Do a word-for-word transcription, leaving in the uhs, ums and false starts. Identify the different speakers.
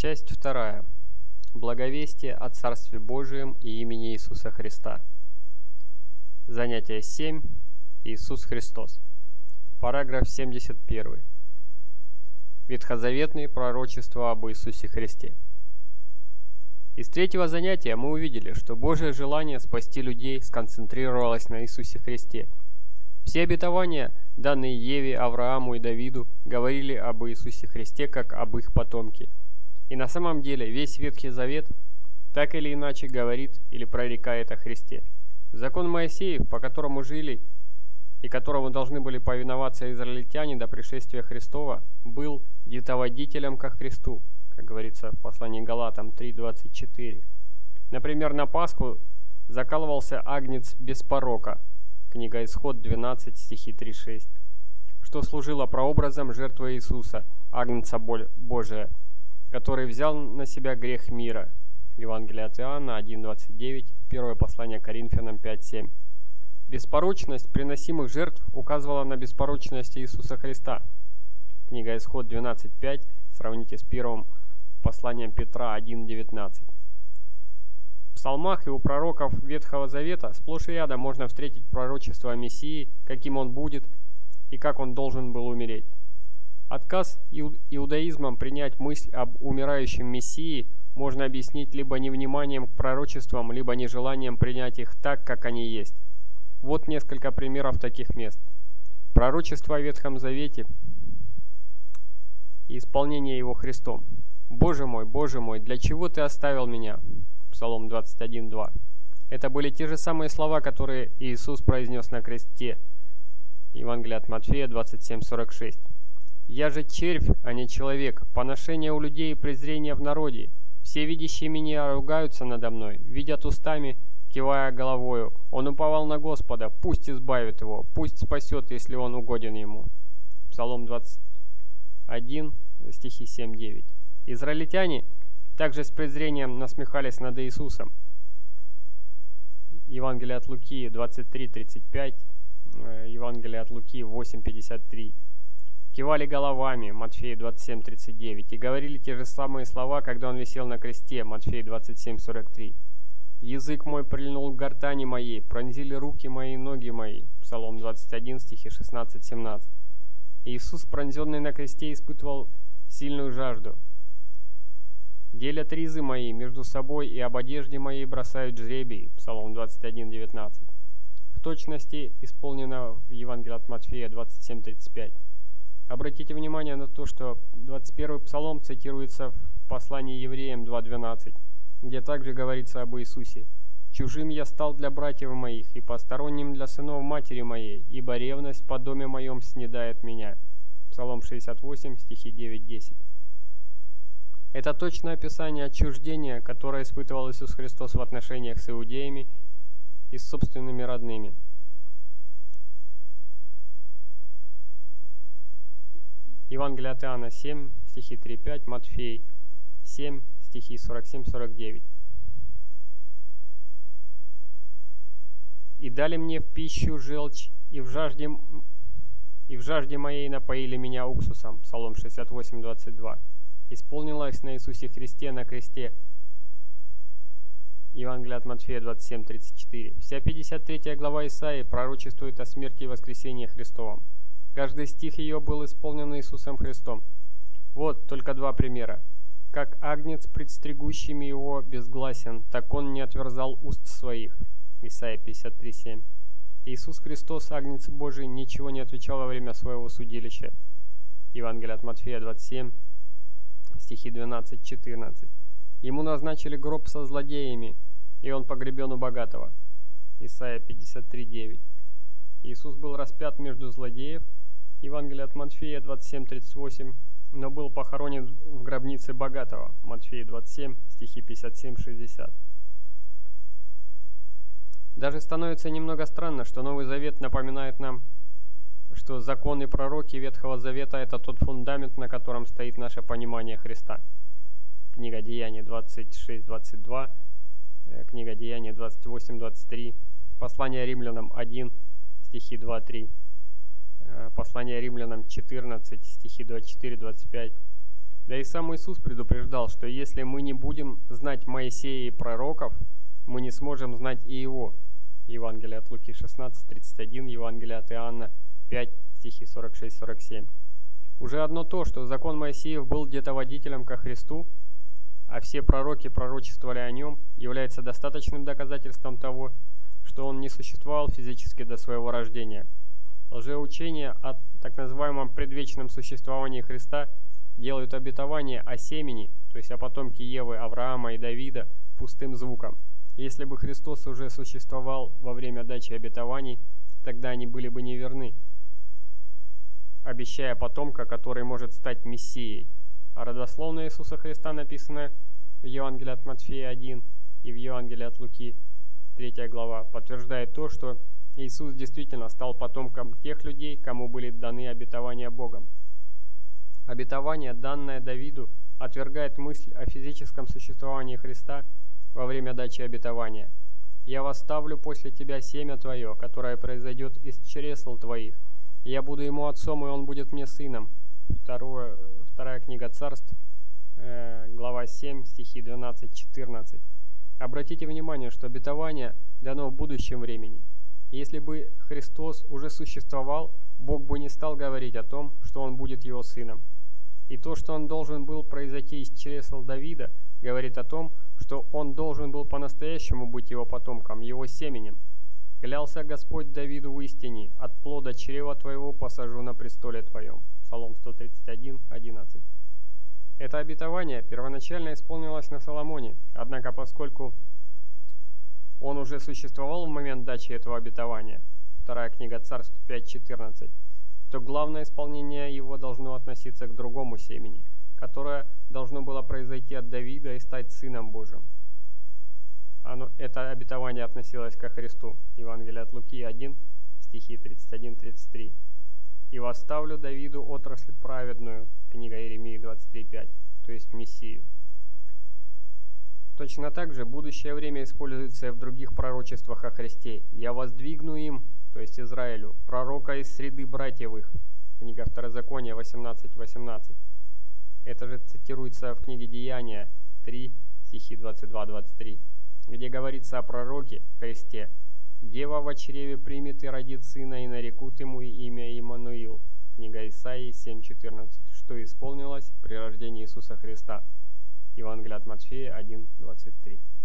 Speaker 1: Часть вторая. Благовестие о Царстве Божием и имени Иисуса Христа. Занятие семь. Иисус Христос. Параграф семьдесят один. Ветхозаветные пророчества об Иисусе Христе. Из третьего занятия мы увидели, что Божие желание спасти людей сконцентрировалось на Иисусе Христе. Все обетования, данные Еве, Аврааму и Давиду, говорили об Иисусе Христе как об их потомке. И на самом деле весь Ветхий Завет так или иначе говорит или прорекает о Христе. Закон Моисеев, по которому жили и которому должны были повиноваться израильтяне до пришествия Христова, был детоводителем ко Христу, как говорится в послании Галатам три двадцать четыре. Например, на Пасху закалывался агнец без порока, книга Исход двенадцать, стихи три шесть, что служило прообразом жертвы Иисуса, агнца Божия, который взял на себя грех мира. Евангелие от Иоанна один двадцать девять, первое послание Коринфянам пять семь. Беспорочность приносимых жертв указывала на беспорочность Иисуса Христа. Книга Исход двенадцать пять, сравните с первым посланием Петра один девятнадцать. В псалмах и у пророков Ветхого Завета сплошь и рядом можно встретить пророчество о Мессии, каким он будет и как он должен был умереть. Отказ иудаизмом принять мысль об умирающем Мессии можно объяснить либо невниманием к пророчествам, либо нежеланием принять их так, как они есть. Вот несколько примеров таких мест. Пророчество о Ветхом Завете и исполнение его Христом. «Боже мой, Боже мой, для чего ты оставил меня?» Псалом двадцать один два. Это были те же самые слова, которые Иисус произнес на кресте. Евангелие от Матфея двадцать семь сорок шесть. «Я же червь, а не человек, поношение у людей и презрение в народе. Все видящие меня ругаются надо мной, видят устами, кивая головою. Он уповал на Господа, пусть избавит его, пусть спасет, если он угоден ему». Псалом двадцать один, стихи семь девять. Израильтяне также с презрением насмехались над Иисусом. Евангелие от Луки двадцать три тридцать пять, Евангелие от Луки восемь пятьдесят три. Кивали головами, Матфея двадцать семь тридцать девять, и говорили те же самые слова, когда он висел на кресте, Матфея двадцать семь сорок три. «Язык мой прильнул к гортани моей, пронзили руки мои и ноги мои», Псалом двадцать один, стихи шестнадцать семнадцать. Иисус, пронзенный на кресте, испытывал сильную жажду. «Делят ризы мои между собой, и об одежде моей бросают жребий», Псалом двадцать один девятнадцать. В точности исполнено в Евангелии от Матфея двадцать семь тридцать пять. Обратите внимание на то, что двадцать первый псалом цитируется в послании евреям два двенадцать, где также говорится об Иисусе. «Чужим я стал для братьев моих, и посторонним для сынов матери моей, ибо ревность по доме моем снедает меня». Псалом шестьдесят восемь, стихи девять десять. Это точное описание отчуждения, которое испытывал Иисус Христос в отношениях с иудеями и с собственными родными. Евангелие от Иоанна семь, стихи три пять, Матфей семь, стихи сорок семь сорок девять. «И дали мне в пищу желчь, и в жажде, и в жажде моей напоили меня уксусом», Псалом шестьдесят восемь двадцать два. Исполнилось на Иисусе Христе на кресте. Евангелие от Матфея двадцать семь тридцать четыре. Вся пятьдесят третья глава Исаии пророчествует о смерти и воскресении Христовом. Каждый стих ее был исполнен Иисусом Христом. Вот только два примера. «Как агнец, предстригущими его, безгласен, так он не отверзал уст своих». Исайя пятьдесят три семь. Иисус Христос, агнец Божий, ничего не отвечал во время своего судилища. Евангелие от Матфея двадцать семь, стихи двенадцать четырнадцать. «Ему назначили гроб со злодеями, и он погребен у богатого». Исайя пятьдесят три девять. Иисус был распят между злодеев. Евангелие от Матфея двадцать семь тридцать восемь, но был похоронен в гробнице богатого. Матфея двадцать семь, стихи пятьдесят семь шестьдесят. Даже становится немного странно, что Новый Завет напоминает нам, что законы и пророки Ветхого Завета – это тот фундамент, на котором стоит наше понимание Христа. Книга Деяний двадцать шесть двадцать два, книга Деяний двадцать восемь двадцать три, послание Римлянам один, стихи два три. Послание Римлянам четырнадцать, стихи двадцать четыре двадцать пять, Да и сам Иисус предупреждал, что если мы не будем знать Моисея и пророков, мы не сможем знать и его. Евангелие от Луки шестнадцать, тридцать один, Евангелие от Иоанна пять, стихи сорок шесть сорок семь. Уже одно то, что закон Моисеев был где-то водителем ко Христу, а все пророки пророчествовали о нем, является достаточным доказательством того, что он не существовал физически до своего рождения. Лжеучения о так называемом предвечном существовании Христа делают обетование о семени, то есть о потомке Евы, Авраама и Давида, пустым звуком. Если бы Христос уже существовал во время дачи обетований, тогда они были бы неверны, обещая потомка, который может стать Мессией. А родословная Иисуса Христа, написанная в Евангелии от Матфея один и в Евангелии от Луки третья глава, подтверждает то, что Иисус действительно стал потомком тех людей, кому были даны обетования Богом. Обетование, данное Давиду, отвергает мысль о физическом существовании Христа во время дачи обетования. «Я восставлю после тебя семя твое, которое произойдет из чресл твоих. Я буду ему отцом, и он будет мне сыном». Второе, вторая книга Царств, э, глава семь, стихи двенадцать четырнадцать. Обратите внимание, что обетование дано в будущем времени. Если бы Христос уже существовал, Бог бы не стал говорить о том, что Он будет Его сыном. И то, что Он должен был произойти из чресл Давида, говорит о том, что Он должен был по-настоящему быть Его потомком, Его семенем. «Клялся Господь Давиду в истине, от плода чрева твоего посажу на престоле твоем». Псалом сто тридцать один, одиннадцать. Это обетование первоначально исполнилось на Соломоне, однако поскольку он уже существовал в момент дачи этого обетования, вторая книга Царств пять четырнадцать, то главное исполнение его должно относиться к другому семени, которое должно было произойти от Давида и стать Сыном Божьим. Оно, это обетование относилось ко Христу. Евангелие от Луки один, стихи тридцать один тридцать три. «И восставлю Давиду отрасль праведную», книга Иеремии двадцать три пять, то есть Мессию. Точно так же будущее время используется и в других пророчествах о Христе. «Я воздвигну им», то есть Израилю, «пророка из среды братьев их», книга Второзакония восемнадцать восемнадцать. Это же цитируется в книге Деяния три, стихи двадцать два двадцать три, где говорится о пророке Христе. «Дева во чреве примет и родит сына, и нарекут ему имя Иммануил», книга Исаии семь четырнадцать, что исполнилось при рождении Иисуса Христа. Евангелие от Матфея один двадцать три.